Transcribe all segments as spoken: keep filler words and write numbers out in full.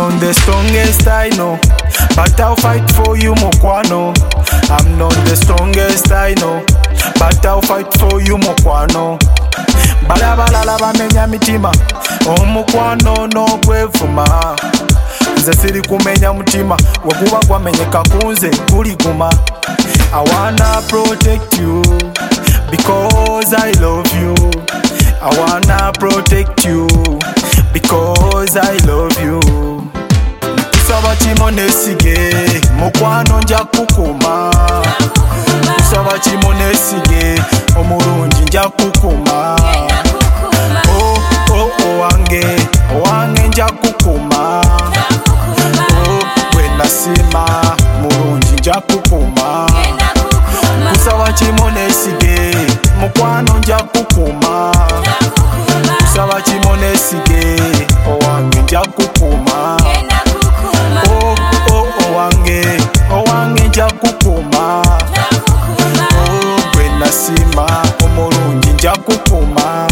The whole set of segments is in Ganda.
not the strongest I know, but I'll fight for you mukwano. I'm not the strongest I know, but I'll fight for you mukwano. Balabalala bamenya mitima, omukwano n'ogwevuma. Nze siri kumenya mutima, weguba gwamenyeka kunze guliguma. I wanna protect you because I love you. I wanna protect you because I love you. Kusaba chimo nesige, mukwano nja kukuma. Kusaba chimo nesige, omurungi nja kukuma. Oh oh oh wange, wange nja kukuma. Oh when nasima, murungi nja kukuma. Kusaba chimo nesige, mukwano nja kukuma. Kusaba chimo nesige, owange nja kukuma. Oh oh oh wange, owange nja kukuma. Oh gwe nasima, omulungi nja kukuma.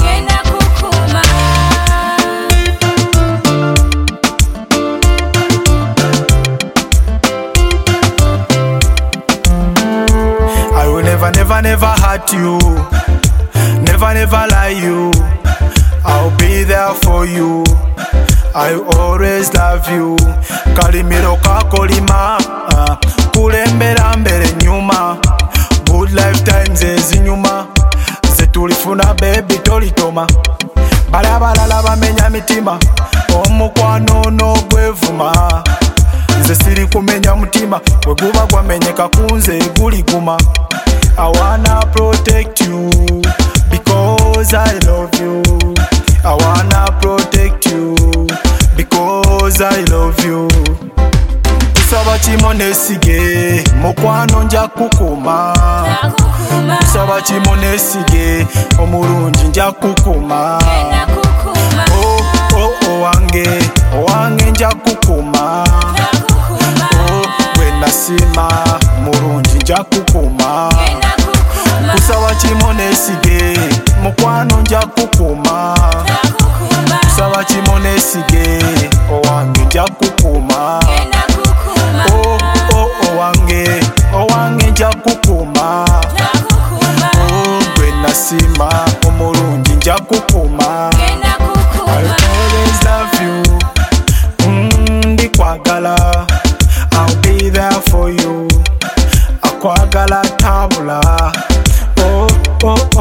I will never never never hurt you, never never lie you. I'll be there for you, I always love you. Kalimiro kakolima, uh, kulembera mbere nyuma. Good lifetimes ezinyuma, zetulifuna baby tolitoma. Balabalala bamenya mitima, omukwano n'ogwevuma. Nze siri kumenya mutima, weguba gwamenyeka kunze guliguma. I wanna protect you because I love you. I wanna protect you because I love you. Kusaba chimo nesige, mukwano nja kukuma. Kusaba chimo nesige, omurungi nja kukuma. Oh oh oh wange, wange nja kukuma. Oh when nasima, murungi nja kukuma. Kusaba chimo nesige, mukwano nja kukuma. Kusaba chimo nesige, owange nja kukuma. Oh oh oh wange, owange nja kukuma. Oh gwe nasima, omulungi nja kukuma. I'll always love you, mm, ndikwagala. I'll be there for you, akwagala tabula. Oh oh